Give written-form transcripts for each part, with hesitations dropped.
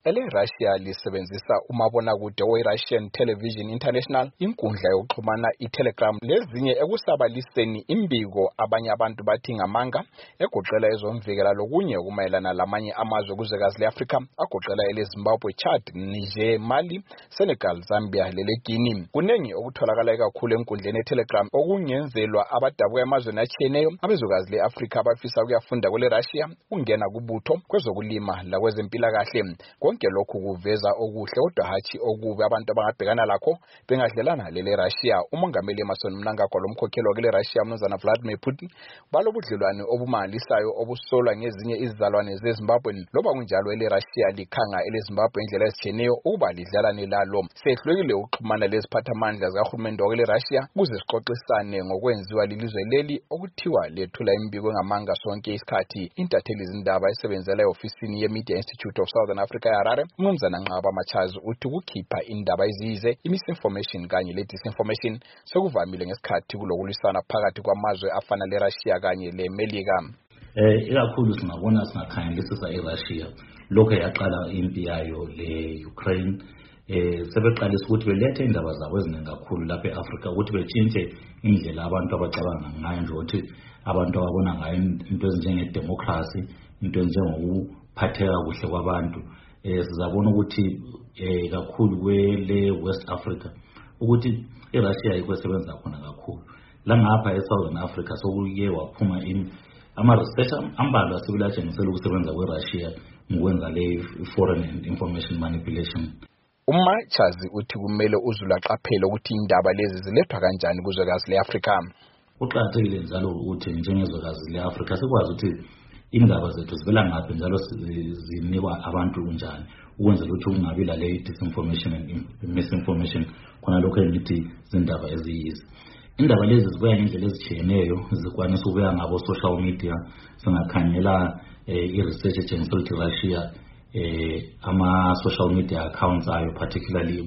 Russia lisebenzisa umabonakude we-Russian Television International, inkundla yokuxhumana i-Telegram lezinye ekusabaliseni imbiko abanye abantu bathi ngamanga egoqela ezomvikela lokunye ukumayelana lamanye amazwe kuzwekazi le-Afrika agoqela ele-Zimbabwe, Chad, Niger, Mali, Senegal, Zambia lele-Guinea. Kunengi okutholakala kakhulu enkundleni ye-Telegram okungenzelwa abadabuka emazweni atshiyeneyo abezwekazi le-Afrika abafisa ukuyafunda kwele-Russia, ungena kubutho kwezokulima lakwezempilakahle. Konke lokhu kuveza okuhle kodwa hatshi okubi abantu abangabhekana lakho bengadlelana lele-Russia. Umongameli Emmerson Mnangagwa lomkhokheli wakele-Russia Mnumzana Vladimir Putin balobudlelwane obumangalisayo obusolwa ngezinye izizalwane zeZimbabwe. Loba kunjalo ele-Russia likhanga ele-Zimbabwe indlela ezitshiyeneyo ukuba lidlalane lalo. Sehlulekile ukuxhumana leziphathamandla zikahulumende wakele-Russia ukuze sixoxisane ngokwenziwa lilizwe leli okuthiwa lethula imbiko engamanga sonke isikhathi. Intatheli izindaba esebenzela e-ofisini ye-Media Institute of Southern Africa eHarare, Mnumzana Nqaba Machazi uthi ukukhipha indaba eziyize, misinformation kanye le-disinformation sekuvamile ngesikhathi kulokulisana phakathi kwamazwe afana le-Russia kanye le-Melika. Ikakhulu singakhangelisisa eRussia lokho yaqala impi yayo le-Ukraine, sebeqalisa ukuthi belethe indaba zabo eziningi kakhulu lapha e-Afrika ukuthi betshintshe indlela abantu abacabanga ngayo, nje ukuthi abantu ababona ngayo into ezinjenge-democracy, into ezinjengokuphatheka kuhle kwabantu. Sizabona ukuthi kakhulu kwele-West Africa ukuthi iRussia yikho esebenza khona kakhulu. La ngapha e-Southern Africa sokuye waphuma ama-research ambalwa asebelatshengisela ukusebenza kwe-Russia ngokwenza le-foreign information manipulation. Umachazi uthi kumele uzulu aqaphele ukuthi indaba lezi zilethwa kanjani kuzwekazi le-Afrika. Kuqakathekile njalo ukuthi njengezwekazi le-Afrika sikwazi ukuthi indaba zethu zivela ngaphi njalo zinikwa abantu kunjani ukwenzela ukuthi kungabi lale disinformation and misinformation khona lokho engithi zindaba eziyizi. Indaba lezi zibuya ngendlela ezitshiyeneyo, zikwanisa ukubuya ngabo social media, singakhangela i-research etshengisela ukuthi Russia ama-social media accounts ayo particularly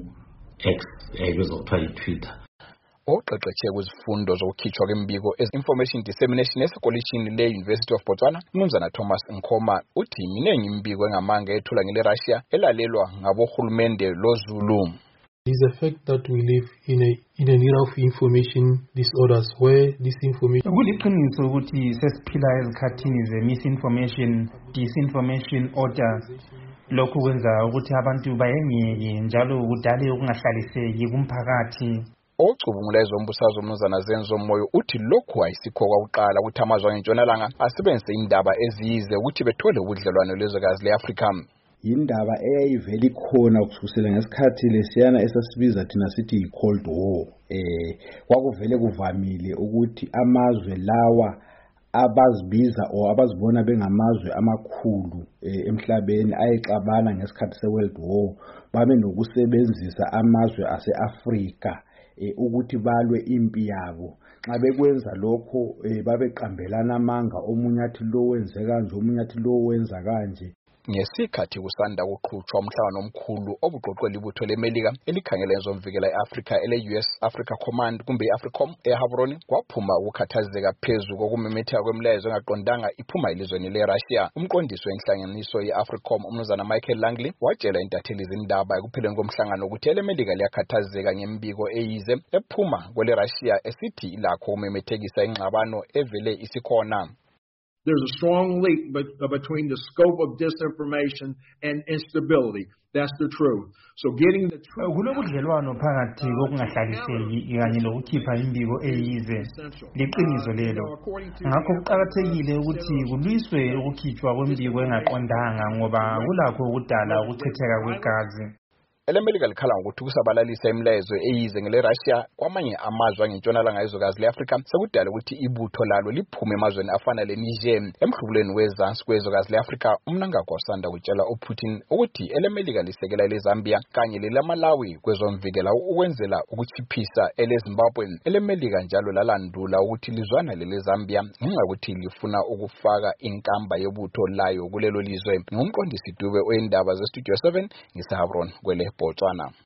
ku-X bezokuthiwa yi-Twitter. Oqeqetshe kwizifundo zokukhitshwa kwembiko information dissemination esikolishini le-University of Botswana, Mnumzana Thomas Nkoma uthi minengi imbiko engamanga ethula ngele-Russia elalelwa ngabohulumende lozulu. It is the fact that we live in an era of information disorders where disinformation kuliqiniso ukuthi sesiphila ezikhathini ze-misinformation, disinformation orders. Lokhu kwenza ukuthi abantu bayengeke njalo kudale ukungahlaliseki kumphakathi. Ocubungula ezombusazwe Mnumzana Zenzo Moyo uthi lokhu ayisikho kwakuqala ukuthi amazwe angentshonalanga asebenzise indaba eziyize ukuthi bethole ubudlelwano lezwekazi le-Afrika. Indaba eyayivela ikhona kusukela ngesikhathi lesiyana esasibiza thina sithi i-Cold War. Kwakuvele kuvamile ukuthi amazwe lawa abazibiza abazibona bengamazwe amakhulu emhlabeni ayexabana ngesikhathi se-World War babe nokusebenzisa amazwe ase-Afrika ukuthi balwe impi yabo. Nxa bekwenza lokho babeqambelana amanga, omunye athi lo wenze kanje, omunye athi lo wenza kanje. Ngesikhathi kusanda kuqhutshwa umhlangano omkhulu obuqoqwe libutho leMelika elikhangela ezomvikela e-Afrika ele-US Africa Command kumbe i-AFRICOM eHavroni, kwaphuma ukukhathazeka phezu kokumemetheka kwemilayezo engaqondanga iphuma elizweni le-Russia. Umqondisi wenhlanganiso ye-AFRICOM Mnumzana Michael Langley watshela intatheli izindaba ekupheleni komhlangano ukuthi eleMelika liyakhathazeka ngembiko eyize ephuma kwele-Russia esithi ilakho ukumemethekisa ingxabano evele isikhona. There's a strong link between the scope of disinformation and instability. That's the truth. So getting the truth. Kulobudlelwano phakathi kokungahlaliseki kanye lokukhipha imbiko eyize liqiniso lelo. Ngakho kuqakathekile ukuthi kulwiswe ukukhitshwa kwembiko engaqondanga ngoba kulakho ukudala ukuchitheka kwegazi. Elemelika likhala ngokuthi kusabalalisa imilayezo eyize ngele-Russia kwamanye amazwe angentshonalanga yezwekazi le-Afrika sekudala ukuthi ibutho lalo liphume emazweni afana le-Niger. Emhlubulweni wezansi kwezwekazi le-Afrika, uMnangagwa usanda kutshela uPutin ukuthi elemelika lisekela ele-Zambia kanye lele-Malawi kwezomvikela ukwenzela ukuchiphisa ele-Zimbabwe. Elemelika njalo lalandula ukuthi lizwana lele-Zambia ngenxa yokuthi lifuna ukufaka inkamba yebutho layo kulelo lizwe. Ngumqondisi Dube oyindaba ze-Studio 7 ngiseHavroni kwele Botswana.